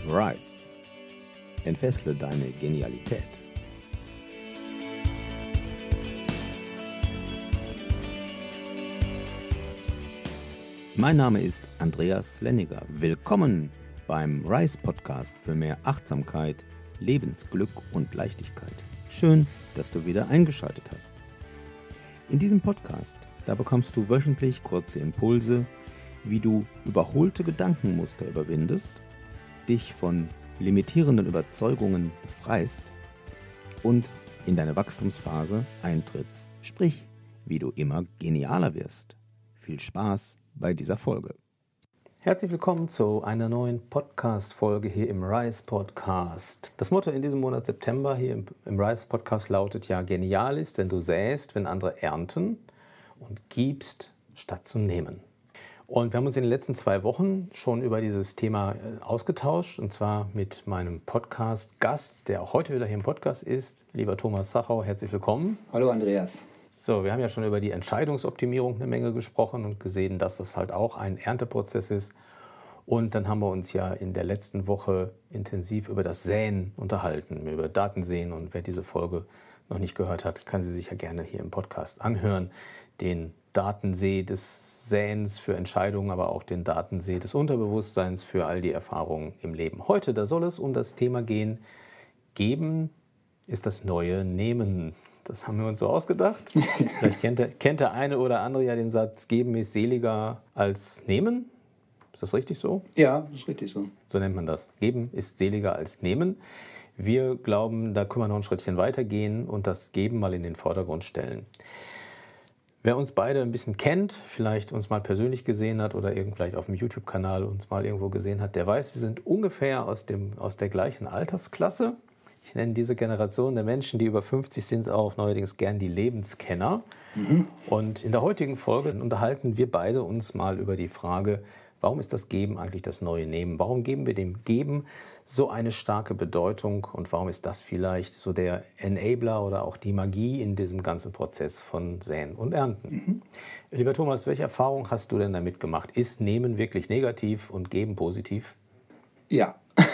Rise. Entfessle deine Genialität. Mein Name ist Andreas Lenniger. Willkommen beim Rise Podcast für mehr Achtsamkeit, Lebensglück und Leichtigkeit. Schön, dass du wieder eingeschaltet hast. In diesem Podcast, da bekommst du wöchentlich kurze Impulse, wie du überholte Gedankenmuster überwindest, dich von limitierenden Überzeugungen befreist und in deine Wachstumsphase eintrittst, sprich, wie du immer genialer wirst. Viel Spaß bei dieser Folge. Herzlich willkommen zu einer neuen Podcast-Folge hier im Rise Podcast. Das Motto in diesem Monat September hier im Rise Podcast lautet ja: Genial ist, wenn du säst, wenn andere ernten und gibst, statt zu nehmen. Und wir haben uns in den letzten 2 Wochen schon über dieses Thema ausgetauscht, und zwar mit meinem Podcast-Gast, der auch heute wieder hier im Podcast ist, lieber Thomas Sachau. Herzlich willkommen. Hallo Andreas. So, wir haben ja schon über die Entscheidungsoptimierung eine Menge gesprochen und gesehen, dass das halt auch ein Ernteprozess ist. Und dann haben wir uns ja in der letzten Woche intensiv über das Säen unterhalten, über Datensäen. Und wer diese Folge noch nicht gehört hat, kann sie sich ja gerne hier im Podcast anhören. Den Datensee des Säens für Entscheidungen, aber auch den Datensee des Unterbewusstseins für all die Erfahrungen im Leben. Heute, da soll es um das Thema gehen: Geben ist das neue Nehmen. Das haben wir uns so ausgedacht. Vielleicht kennt der eine oder andere ja den Satz: Geben ist seliger als Nehmen. Ist das richtig so? Ja, das ist richtig so. So nennt man das. Geben ist seliger als Nehmen. Wir glauben, da können wir noch ein Schrittchen weitergehen und das Geben mal in den Vordergrund stellen. Wer uns beide ein bisschen kennt, vielleicht uns mal persönlich gesehen hat oder vielleicht auf dem YouTube-Kanal uns mal irgendwo gesehen hat, der weiß, wir sind ungefähr aus der gleichen Altersklasse. Ich nenne diese Generation der Menschen, die über 50 sind, auch neuerdings gern die Lebenskenner. Und in der heutigen Folge unterhalten wir beide uns mal über die Frage: Warum ist das Geben eigentlich das neue Nehmen? Warum geben wir dem Geben so eine starke Bedeutung? Und warum ist das vielleicht so der Enabler oder auch die Magie in diesem ganzen Prozess von Säen und Ernten? Lieber Thomas, welche Erfahrung hast du denn damit gemacht? Ist Nehmen wirklich negativ und Geben positiv? Ja.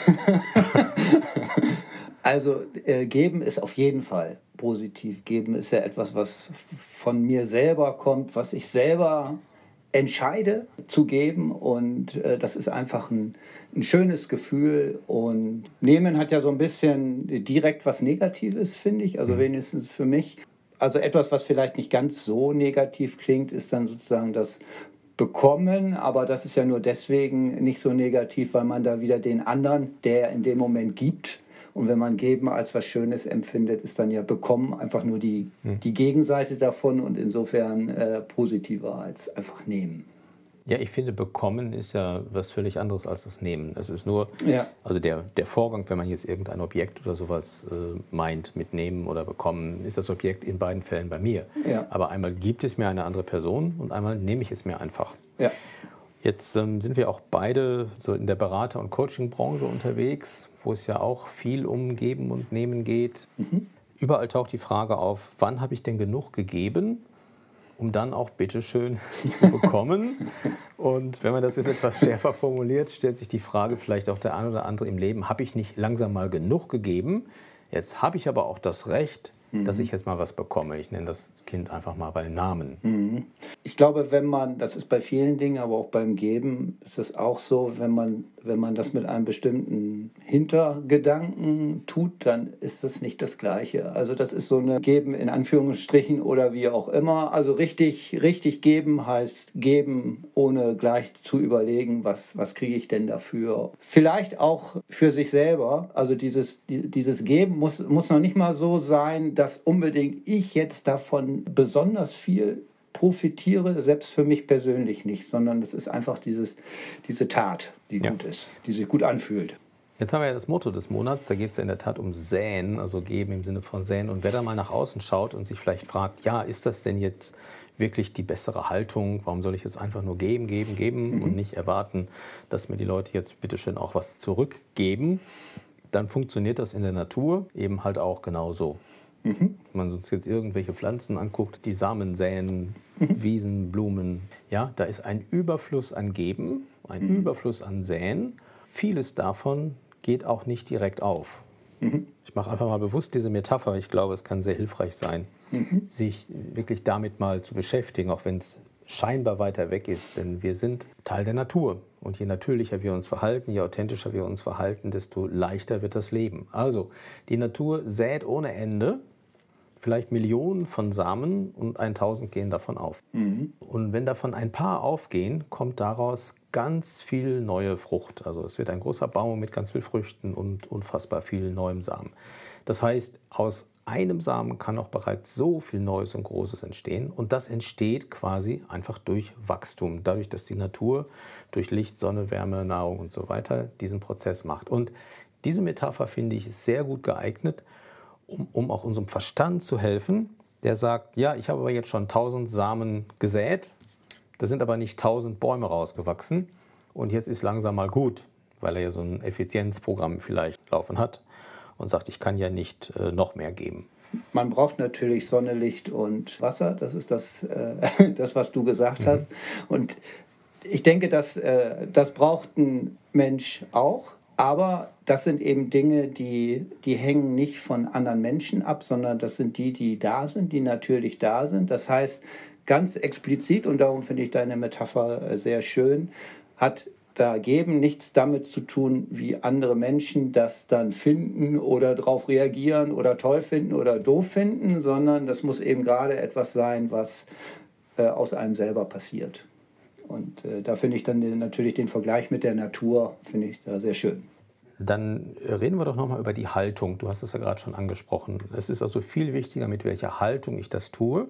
Also Geben ist auf jeden Fall positiv. Geben ist ja etwas, was von mir selber kommt, was ich selber entscheide zu geben, und das ist einfach ein schönes Gefühl. Und Nehmen hat ja so ein bisschen direkt was Negatives, finde ich, also wenigstens für mich. Also etwas, was vielleicht nicht ganz so negativ klingt, ist dann sozusagen das Bekommen, aber das ist ja nur deswegen nicht so negativ, weil man da wieder den anderen, der in dem Moment gibt. Und wenn man Geben als was Schönes empfindet, ist dann ja Bekommen einfach nur die Gegenseite davon und insofern positiver als einfach Nehmen. Ja, ich finde, Bekommen ist ja was völlig anderes als das Nehmen. Es ist nur, also der Vorgang, wenn man jetzt irgendein Objekt oder sowas meint mit Nehmen oder Bekommen, ist das Objekt in beiden Fällen bei mir. Ja. Aber einmal gibt es mir eine andere Person und einmal nehme ich es mir einfach. Ja. Jetzt sind wir auch beide so in der Berater- und Coaching-Branche unterwegs, wo es ja auch viel um Geben und Nehmen geht. Überall taucht die Frage auf: Wann habe ich denn genug gegeben, um dann auch bitteschön zu bekommen? Und wenn man das jetzt etwas schärfer formuliert, stellt sich die Frage vielleicht auch der ein oder andere im Leben: Habe ich nicht langsam mal genug gegeben? Jetzt habe ich aber auch das Recht, dass ich jetzt mal was bekomme. Ich nenne das Kind einfach mal beim Namen. Ich glaube, das ist bei vielen Dingen, aber auch beim Geben ist es auch so, wenn man das mit einem bestimmten Hintergedanken tut, dann ist das nicht das Gleiche. Also das ist so eine Geben in Anführungsstrichen oder wie auch immer. Also richtig geben heißt geben, ohne gleich zu überlegen, was kriege ich denn dafür. Vielleicht auch für sich selber. Also dieses Geben muss noch nicht mal so sein, dass unbedingt ich jetzt davon besonders viel profitiere, selbst für mich persönlich nicht, sondern es ist einfach diese Tat, die gut ist, die sich gut anfühlt. Jetzt haben wir ja das Motto des Monats, da geht es ja in der Tat um Säen, also Geben im Sinne von Säen. Und wer da mal nach außen schaut und sich vielleicht fragt: Ja, ist das denn jetzt wirklich die bessere Haltung? Warum soll ich jetzt einfach nur geben und nicht erwarten, dass mir die Leute jetzt bitteschön auch was zurückgeben? Dann funktioniert das in der Natur eben halt auch genauso. Wenn man uns jetzt irgendwelche Pflanzen anguckt, die Samen säen, Wiesen, Blumen, ja, da ist ein Überfluss an Geben, ein Überfluss an Säen. Vieles davon geht auch nicht direkt auf. Ich mache einfach mal bewusst diese Metapher. Ich glaube, es kann sehr hilfreich sein, sich wirklich damit mal zu beschäftigen, auch wenn es scheinbar weiter weg ist. Denn wir sind Teil der Natur. Und je natürlicher wir uns verhalten, je authentischer wir uns verhalten, desto leichter wird das Leben. Also, die Natur sät ohne Ende, vielleicht Millionen von Samen und 1000 gehen davon auf. Und wenn davon ein paar aufgehen, kommt daraus ganz viel neue Frucht. Also es wird ein großer Baum mit ganz viel Früchten und unfassbar viel neuem Samen. Das heißt, aus einem Samen kann auch bereits so viel Neues und Großes entstehen. Und das entsteht quasi einfach durch Wachstum, dadurch, dass die Natur durch Licht, Sonne, Wärme, Nahrung und so weiter diesen Prozess macht. Und diese Metapher finde ich sehr gut geeignet, um auch unserem Verstand zu helfen, der sagt, ja, ich habe aber jetzt schon 1000 Samen gesät, da sind aber nicht 1000 Bäume rausgewachsen und jetzt ist langsam mal gut, weil er ja so ein Effizienzprogramm vielleicht laufen hat und sagt, ich kann ja nicht noch mehr geben. Man braucht natürlich Sonne, Licht und Wasser, das ist das, was du gesagt hast. Und ich denke, das braucht ein Mensch auch. Aber das sind eben Dinge, die hängen nicht von anderen Menschen ab, sondern das sind die da sind, die natürlich da sind. Das heißt, ganz explizit, und darum finde ich deine Metapher sehr schön, hat da Geben nichts damit zu tun, wie andere Menschen das dann finden oder darauf reagieren oder toll finden oder doof finden, sondern das muss eben gerade etwas sein, was aus einem selber passiert. Und da finde ich dann natürlich den Vergleich mit der Natur, finde ich da sehr schön. Dann reden wir doch nochmal über die Haltung. Du hast es ja gerade schon angesprochen. Es ist also viel wichtiger, mit welcher Haltung ich das tue,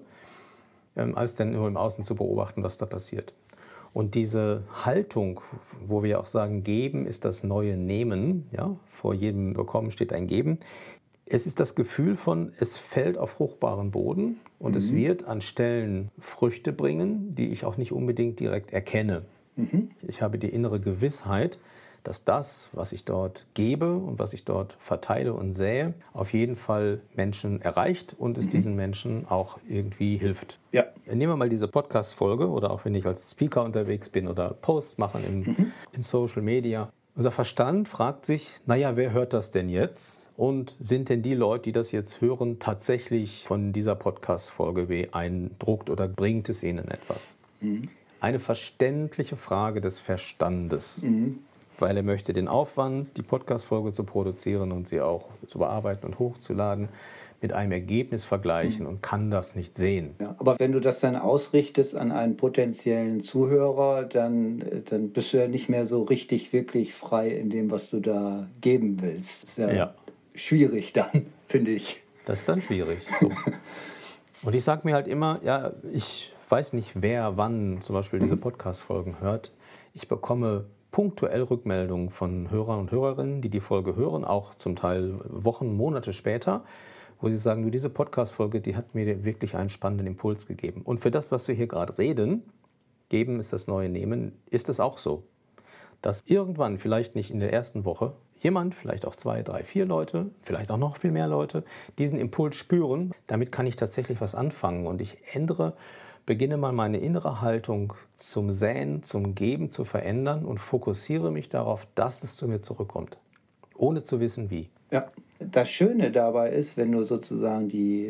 als dann nur im Außen zu beobachten, was da passiert. Und diese Haltung, wo wir auch sagen, Geben ist das neue Nehmen, ja, vor jedem Bekommen steht ein Geben. Es ist das Gefühl von, es fällt auf fruchtbaren Boden und es wird an Stellen Früchte bringen, die ich auch nicht unbedingt direkt erkenne. Ich habe die innere Gewissheit, dass das, was ich dort gebe und was ich dort verteile und sähe, auf jeden Fall Menschen erreicht und es diesen Menschen auch irgendwie hilft. Ja. Nehmen wir mal diese Podcast-Folge oder auch wenn ich als Speaker unterwegs bin oder Posts machen in Social Media. Unser Verstand fragt sich, naja, wer hört das denn jetzt? Und sind denn die Leute, die das jetzt hören, tatsächlich von dieser Podcast-Folge beeindruckt oder bringt es ihnen etwas? Eine verständliche Frage des Verstandes. Weil er möchte den Aufwand, die Podcast-Folge zu produzieren und sie auch zu bearbeiten und hochzuladen, mit einem Ergebnis vergleichen und kann das nicht sehen. Ja, aber wenn du das dann ausrichtest an einen potenziellen Zuhörer, dann bist du ja nicht mehr so richtig wirklich frei in dem, was du da geben willst. Das ist ja schwierig dann, finde ich. Das ist dann schwierig. So. Und ich sage mir halt immer, ja, ich weiß nicht, wer wann zum Beispiel diese Podcast-Folgen hört. Ich bekomme punktuell Rückmeldungen von Hörern und Hörerinnen, die die Folge hören, auch zum Teil Wochen, Monate später, wo sie sagen, diese Podcast-Folge, die hat mir wirklich einen spannenden Impuls gegeben. Und für das, was wir hier gerade reden, Geben ist das neue Nehmen, ist es auch so, dass irgendwann, vielleicht nicht in der ersten Woche, jemand, vielleicht auch 2, 3, 4 Leute, vielleicht auch noch viel mehr Leute, diesen Impuls spüren. Damit kann ich tatsächlich was anfangen und ich beginne mal meine innere Haltung zum Säen, zum Geben zu verändern und fokussiere mich darauf, dass es zu mir zurückkommt, ohne zu wissen wie. Ja, das Schöne dabei ist, wenn du sozusagen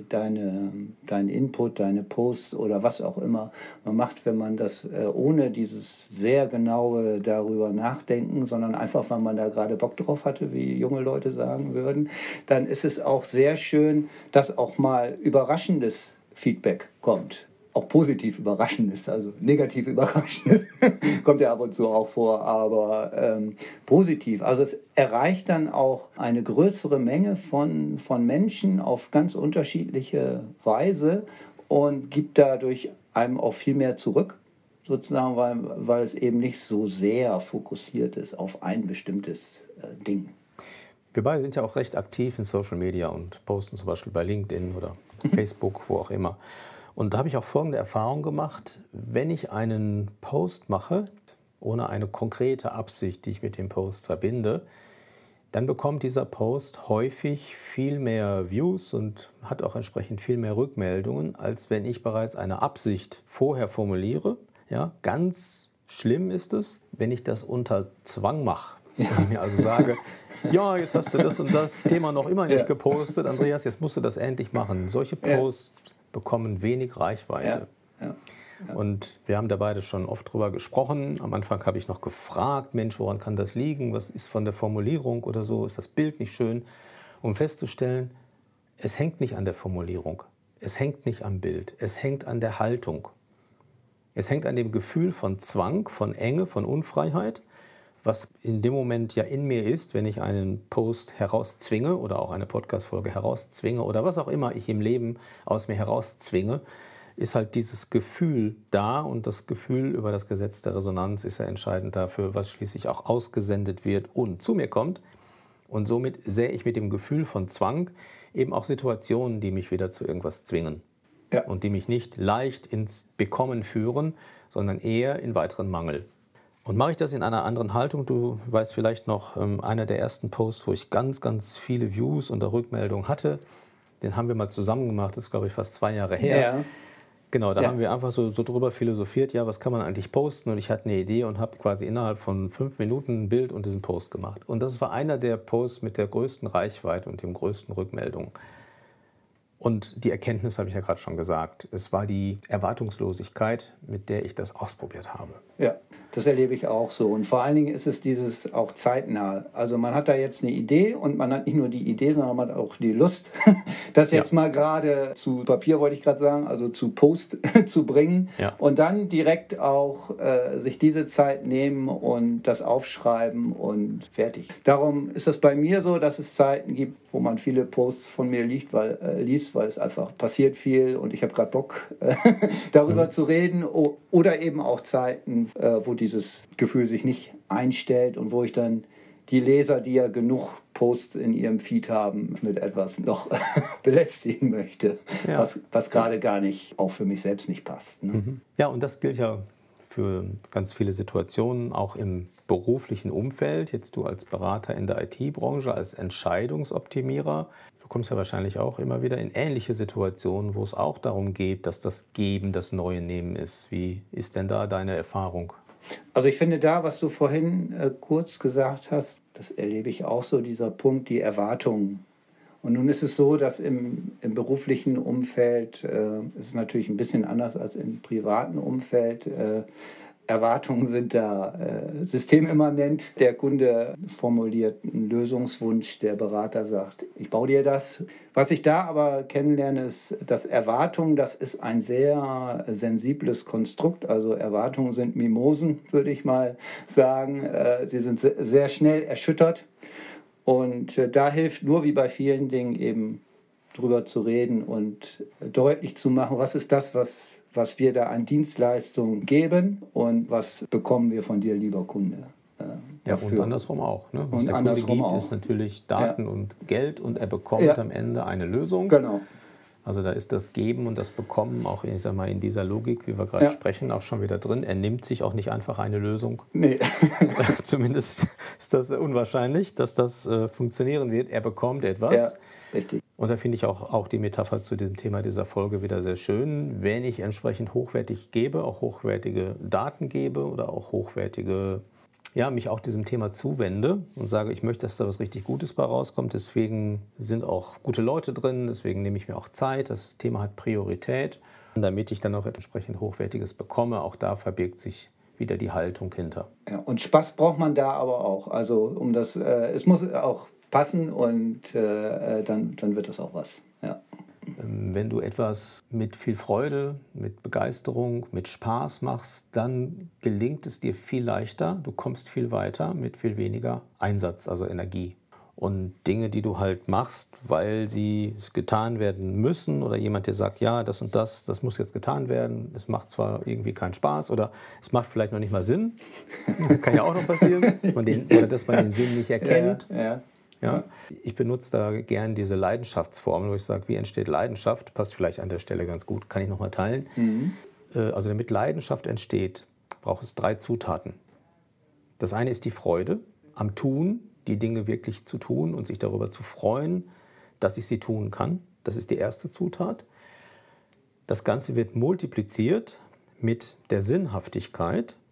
deinen Input, deine Posts oder was auch immer man macht, wenn man das ohne dieses sehr genaue darüber nachdenken, sondern einfach, weil man da gerade Bock drauf hatte, wie junge Leute sagen würden, dann ist es auch sehr schön, dass auch mal überraschendes Feedback kommt. Auch positiv überraschendes, also negativ überraschendes, kommt ja ab und zu auch vor, aber positiv. Also es erreicht dann auch eine größere Menge von Menschen auf ganz unterschiedliche Weise und gibt dadurch einem auch viel mehr zurück, sozusagen, weil es eben nicht so sehr fokussiert ist auf ein bestimmtes Ding. Wir beide sind ja auch recht aktiv in Social Media und posten zum Beispiel bei LinkedIn oder Facebook, wo auch immer. Und da habe ich auch folgende Erfahrung gemacht: Wenn ich einen Post mache, ohne eine konkrete Absicht, die ich mit dem Post verbinde, dann bekommt dieser Post häufig viel mehr Views und hat auch entsprechend viel mehr Rückmeldungen, als wenn ich bereits eine Absicht vorher formuliere. Ja, ganz schlimm ist es, wenn ich das unter Zwang mache. Ja. Wenn ich mir also sage, ja, jetzt hast du das und das Thema noch immer nicht gepostet, Andreas, jetzt musst du das endlich machen. Solche Posts bekommen wenig Reichweite. Ja. Und wir haben da beide schon oft drüber gesprochen. Am Anfang habe ich noch gefragt, Mensch, woran kann das liegen? Was ist von der Formulierung oder so? Ist das Bild nicht schön? Um festzustellen, es hängt nicht an der Formulierung. Es hängt nicht am Bild. Es hängt an der Haltung. Es hängt an dem Gefühl von Zwang, von Enge, von Unfreiheit, was in dem Moment ja in mir ist, wenn ich einen Post herauszwinge oder auch eine Podcast-Folge herauszwinge oder was auch immer ich im Leben aus mir herauszwinge, ist halt dieses Gefühl da, und das Gefühl über das Gesetz der Resonanz ist ja entscheidend dafür, was schließlich auch ausgesendet wird und zu mir kommt. Und somit sehe ich mit dem Gefühl von Zwang eben auch Situationen, die mich wieder zu irgendwas zwingen. Ja. Und die mich nicht leicht ins Bekommen führen, sondern eher in weiteren Mangel. Und mache ich das in einer anderen Haltung, du weißt vielleicht noch, einer der ersten Posts, wo ich ganz, ganz viele Views und Rückmeldungen hatte, den haben wir mal zusammen gemacht, das ist glaube ich fast 2 Jahre her. Ja. Genau, da haben wir einfach so drüber philosophiert, ja, was kann man eigentlich posten? Und ich hatte eine Idee und habe quasi innerhalb von 5 Minuten ein Bild und diesen Post gemacht. Und das war einer der Posts mit der größten Reichweite und den größten Rückmeldungen. Und die Erkenntnis habe ich ja gerade schon gesagt. Es war die Erwartungslosigkeit, mit der ich das ausprobiert habe. Ja, das erlebe ich auch so. Und vor allen Dingen ist es dieses auch zeitnah. Also man hat da jetzt eine Idee und man hat nicht nur die Idee, sondern man hat auch die Lust, das jetzt mal gerade zu Papier, wollte ich gerade sagen, also zu Post zu bringen. Ja. Und dann direkt auch sich diese Zeit nehmen und das aufschreiben und fertig. Darum ist es bei mir so, dass es Zeiten gibt, wo man viele Posts von mir liest, weil es einfach passiert viel und ich habe gerade Bock, darüber zu reden. Oder eben auch Zeiten, wo dieses Gefühl sich nicht einstellt und wo ich dann die Leser, die ja genug Posts in ihrem Feed haben, mit etwas noch belästigen möchte, was gerade gar nicht, auch für mich selbst nicht passt. Ne? Ja, und das gilt ja für ganz viele Situationen, auch im beruflichen Umfeld. Jetzt du als Berater in der IT-Branche, als Entscheidungsoptimierer. Du kommst ja wahrscheinlich auch immer wieder in ähnliche Situationen, wo es auch darum geht, dass das Geben das neue Nehmen ist. Wie ist denn da deine Erfahrung? Also ich finde da, was du vorhin kurz gesagt hast, das erlebe ich auch so, dieser Punkt, die Erwartungen. Und nun ist es so, dass im beruflichen Umfeld ist es natürlich ein bisschen anders als im privaten Umfeld. Erwartungen sind da systemimmanent. Der Kunde formuliert einen Lösungswunsch, der Berater sagt, ich baue dir das. Was ich da aber kennenlerne, ist, dass Erwartungen, das ist ein sehr sensibles Konstrukt. Also Erwartungen sind Mimosen, würde ich mal sagen. Sie sind sehr schnell erschüttert. Und da hilft nur, wie bei vielen Dingen, eben drüber zu reden und deutlich zu machen, was ist das, was wir da an Dienstleistungen geben und was bekommen wir von dir, lieber Kunde. Dafür. Ja, und andersrum auch. Ne? Was und der Kunde gibt, auch. Ist natürlich Daten und Geld und er bekommt am Ende eine Lösung. Genau. Also da ist das Geben und das Bekommen auch, ich sag mal, in dieser Logik, wie wir gerade sprechen, auch schon wieder drin. Er nimmt sich auch nicht einfach eine Lösung. Nee. Zumindest ist das unwahrscheinlich, dass das funktionieren wird. Er bekommt etwas. Ja, richtig. Und da finde ich auch die Metapher zu diesem Thema dieser Folge wieder sehr schön. Wenn ich entsprechend hochwertig gebe, auch hochwertige Daten gebe oder auch hochwertige, mich auch diesem Thema zuwende und sage, ich möchte, dass da was richtig Gutes bei rauskommt. Deswegen sind auch gute Leute drin, deswegen nehme ich mir auch Zeit. Das Thema hat Priorität. Und damit ich dann auch entsprechend Hochwertiges bekomme, auch da verbirgt sich wieder die Haltung hinter. Ja, und Spaß braucht man da aber auch. Also es muss auch passen und dann wird das auch was. Ja. Wenn du etwas mit viel Freude, mit Begeisterung, mit Spaß machst, dann gelingt es dir viel leichter. Du kommst viel weiter mit viel weniger Einsatz, also Energie. Und Dinge, die du halt machst, weil sie getan werden müssen oder jemand dir sagt, ja, das und das muss jetzt getan werden. Es macht zwar irgendwie keinen Spaß oder es macht vielleicht noch nicht mal Sinn. Kann ja auch noch passieren, dass man den Sinn nicht erkennt. Ja, ich benutze da gern diese Leidenschaftsformel, wo ich sage, wie entsteht Leidenschaft? Passt vielleicht an der Stelle ganz gut, kann ich nochmal teilen. Also damit Leidenschaft entsteht, braucht es 3 Zutaten. Das eine ist die Freude am Tun, die Dinge wirklich zu tun und sich darüber zu freuen, dass ich sie tun kann. Das ist die erste Zutat. Das Ganze wird multipliziert mit der Sinnhaftigkeit,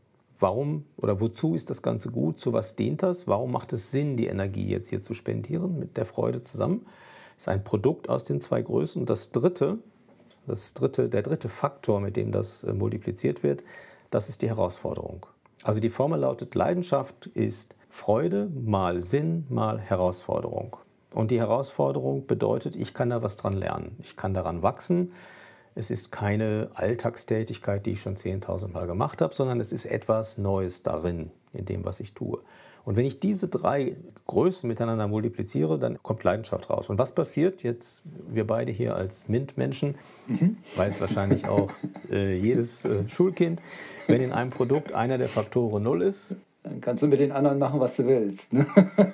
warum oder wozu ist das Ganze gut, zu was dient das, warum macht es Sinn, die Energie jetzt hier zu spendieren mit der Freude zusammen. Das ist ein Produkt aus den 2 Größen. Und der dritte Faktor, mit dem das multipliziert wird, das ist die Herausforderung. Also die Formel lautet, Leidenschaft ist Freude mal Sinn mal Herausforderung. Und die Herausforderung bedeutet, ich kann da was dran lernen. Ich kann daran wachsen. Es ist keine Alltagstätigkeit, die ich schon 10.000 Mal gemacht habe, sondern es ist etwas Neues darin, in dem, was ich tue. Und wenn ich diese 3 Größen miteinander multipliziere, dann kommt Leidenschaft raus. Und was passiert jetzt, wir beide hier als MINT-Menschen, weiß wahrscheinlich auch jedes Schulkind, wenn in einem Produkt einer der Faktoren 0 ist, dann kannst du mit den anderen machen, was du willst. Ne?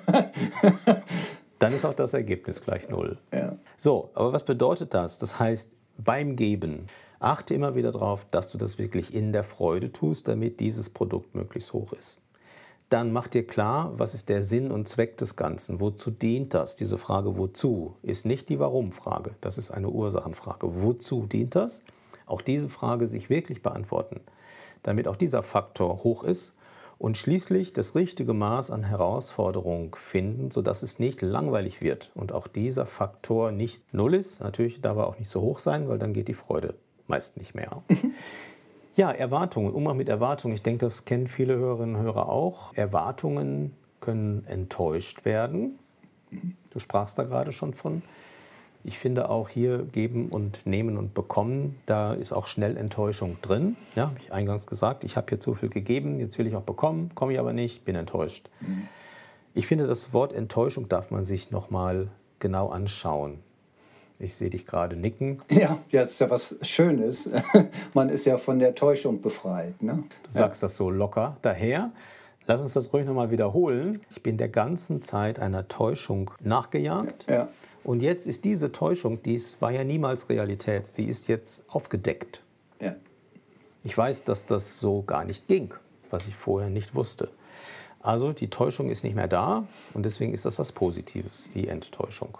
Dann ist auch das Ergebnis gleich 0. Ja. So, aber was bedeutet das? Das heißt, beim Geben achte immer wieder darauf, dass du das wirklich in der Freude tust, damit dieses Produkt möglichst hoch ist. Dann mach dir klar, was ist der Sinn und Zweck des Ganzen? Wozu dient das? Diese Frage wozu ist nicht die Warum-Frage. Das ist eine Ursachenfrage. Wozu dient das? Auch diese Frage sich wirklich beantworten, damit auch dieser Faktor hoch ist. Und schließlich das richtige Maß an Herausforderung finden, sodass es nicht langweilig wird. Und auch dieser Faktor nicht 0 ist. Natürlich darf er auch nicht so hoch sein, weil dann geht die Freude meist nicht mehr. Ja, Erwartungen, Umgang mit Erwartungen. Ich denke, das kennen viele Hörerinnen und Hörer auch. Erwartungen können enttäuscht werden. Du sprachst da gerade schon von. Ich finde auch hier geben und nehmen und bekommen, da ist auch schnell Enttäuschung drin. Ja, habe ich eingangs gesagt, ich habe hier zu viel gegeben, jetzt will ich auch bekommen, komme ich aber nicht, bin enttäuscht. Ich finde, das Wort Enttäuschung darf man sich nochmal genau anschauen. Ich sehe dich gerade nicken. Ja, das ist ja was Schönes. Man ist ja von der Täuschung befreit. Ne? Du sagst das so locker daher. Lass uns das ruhig nochmal wiederholen. Ich bin der ganzen Zeit einer Täuschung nachgejagt. Ja. Und jetzt ist diese Täuschung, dies war ja niemals Realität, die ist jetzt aufgedeckt. Ja. Ich weiß, dass das so gar nicht ging, was ich vorher nicht wusste. Also die Täuschung ist nicht mehr da und deswegen ist das was Positives, die Enttäuschung.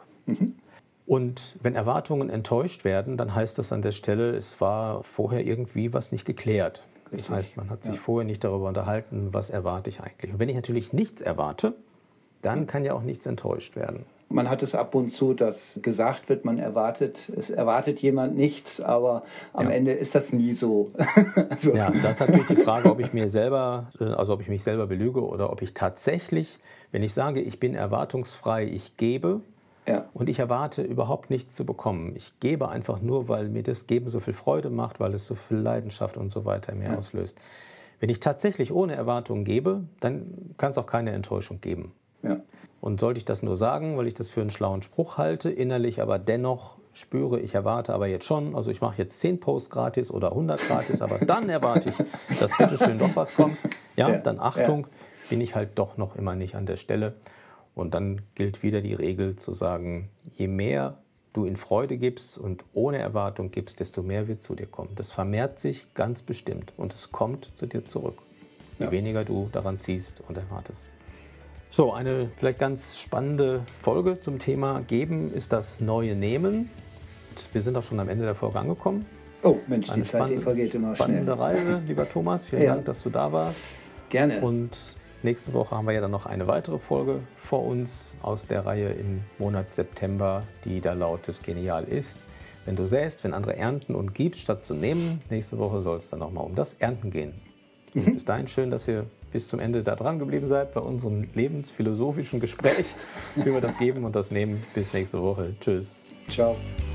Und wenn Erwartungen enttäuscht werden, dann heißt das an der Stelle, es war vorher irgendwie was nicht geklärt. Richtig. Das heißt, man hat sich vorher nicht darüber unterhalten, was erwarte ich eigentlich. Und wenn ich natürlich nichts erwarte, dann kann ja auch nichts enttäuscht werden. Man hat es ab und zu, dass gesagt wird, es erwartet jemand nichts, aber am Ende ist das nie so. Also. Ja, das ist natürlich die Frage, ob ich mich selber belüge oder ob ich tatsächlich, wenn ich sage, ich bin erwartungsfrei, ich gebe und ich erwarte überhaupt nichts zu bekommen. Ich gebe einfach nur, weil mir das Geben so viel Freude macht, weil es so viel Leidenschaft und so weiter in mir auslöst. Wenn ich tatsächlich ohne Erwartungen gebe, dann kann es auch keine Enttäuschung geben. Ja. Und sollte ich das nur sagen, weil ich das für einen schlauen Spruch halte, innerlich aber dennoch spüre, ich erwarte aber jetzt schon, also ich mache jetzt 10 Posts gratis oder 100 gratis, aber dann erwarte ich, dass bitteschön doch was kommt. Ja, dann Achtung, bin ich halt doch noch immer nicht an der Stelle. Und dann gilt wieder die Regel zu sagen, je mehr du in Freude gibst und ohne Erwartung gibst, desto mehr wird zu dir kommen. Das vermehrt sich ganz bestimmt und es kommt zu dir zurück, je weniger du daran ziehst und erwartest. So, eine vielleicht ganz spannende Folge zum Thema Geben ist das neue Nehmen. Und wir sind auch schon am Ende der Folge angekommen. Oh Mensch, die Zeit die vergeht immer schnell. Spannende Reise, lieber Thomas. Vielen Dank, dass du da warst. Gerne. Und nächste Woche haben wir ja dann noch eine weitere Folge vor uns aus der Reihe im Monat September, die da lautet Genial ist. Wenn du säst, wenn andere ernten und gibst, statt zu nehmen. Nächste Woche soll es dann nochmal um das Ernten gehen. Und bis dahin schön, dass ihr bis zum Ende da dran geblieben seid bei unserem lebensphilosophischen Gespräch über das Geben und das Nehmen. Bis nächste Woche. Tschüss. Ciao.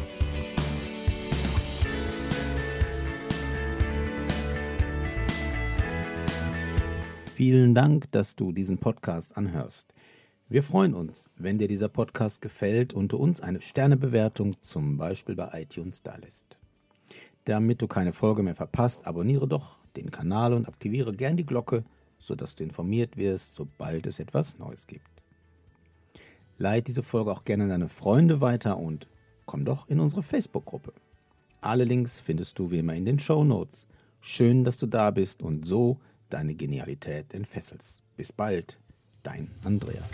Vielen Dank, dass du diesen Podcast anhörst. Wir freuen uns, wenn dir dieser Podcast gefällt und du uns eine Sternebewertung zum Beispiel bei iTunes dalässt. Damit du keine Folge mehr verpasst, abonniere doch den Kanal und aktiviere gern die Glocke, sodass du informiert wirst, sobald es etwas Neues gibt. Leite diese Folge auch gerne an deine Freunde weiter und komm doch in unsere Facebook-Gruppe. Alle Links findest du wie immer in den Shownotes. Schön, dass du da bist und so deine Genialität entfesselst. Bis bald, dein Andreas.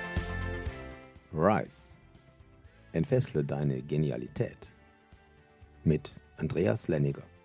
Rise. Entfessle deine Genialität. mit Andreas Lenniger.